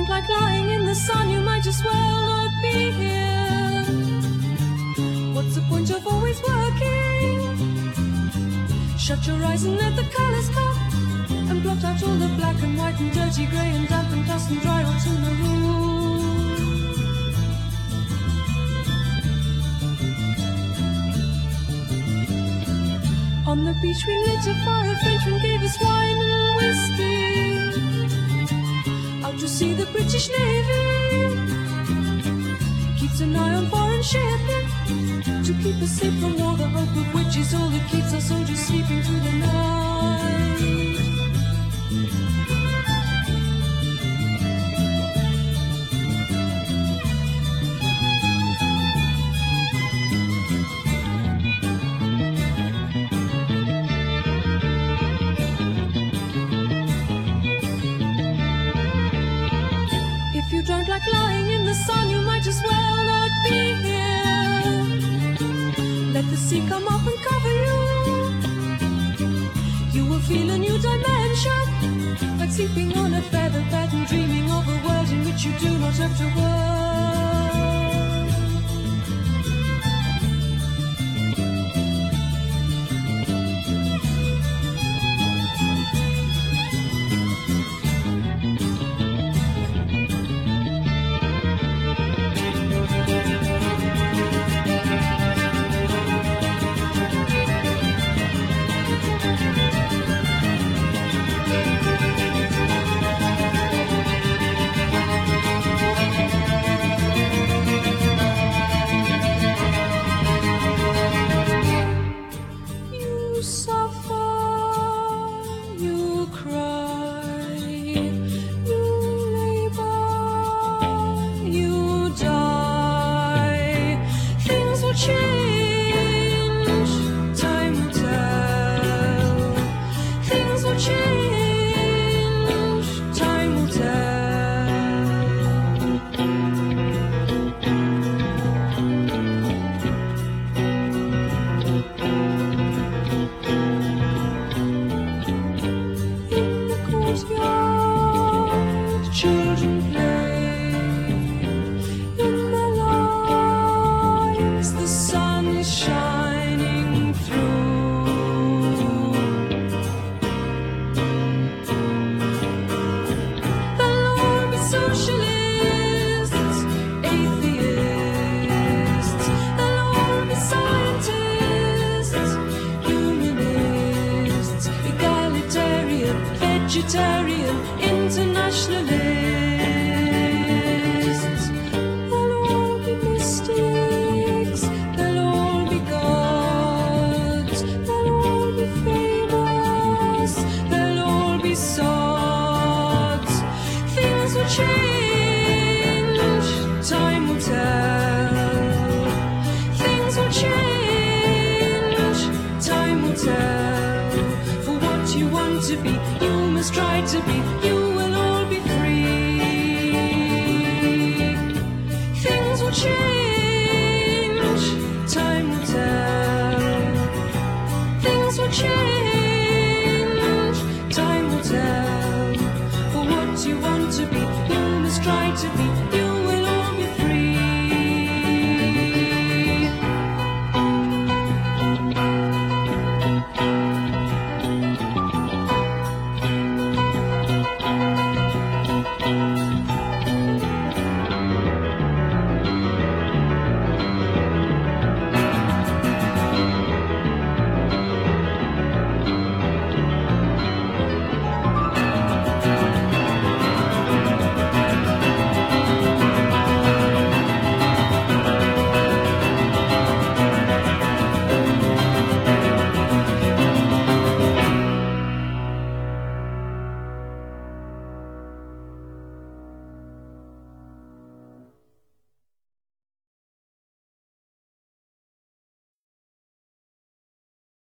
don't like lying in the sun, you might just well not be here. What's the point of always working? Shut your eyes and let the colors come, and blot out all the black and white and dirty grey and damp and dust and dry rot in the room. On the beach we lit a fire, a Frenchman gave us wine and whiskey. Out to sea the British Navy keeps an eye on foreign shipping, to keep us safe from war, the hope of which is all that keeps our soldiers sleeping through the night. If you don't like lying in the sun, you might as well not be here. Let the sea come up and cover you. You will feel a new dimension, like sleeping on a feather bed and dreaming of a world in which you do not have to work. Children play in their lives, the sun is shining through. There'll all be socialists, atheists, there'll all be scientists, humanists, egalitarian, vegetarian, internationalists. They'll all be mystics, they'll all be gods, they'll all be famous, they'll all be sods. Things will change, time will tell. Things will change, time will tell. For what you want to be, you must try to be. You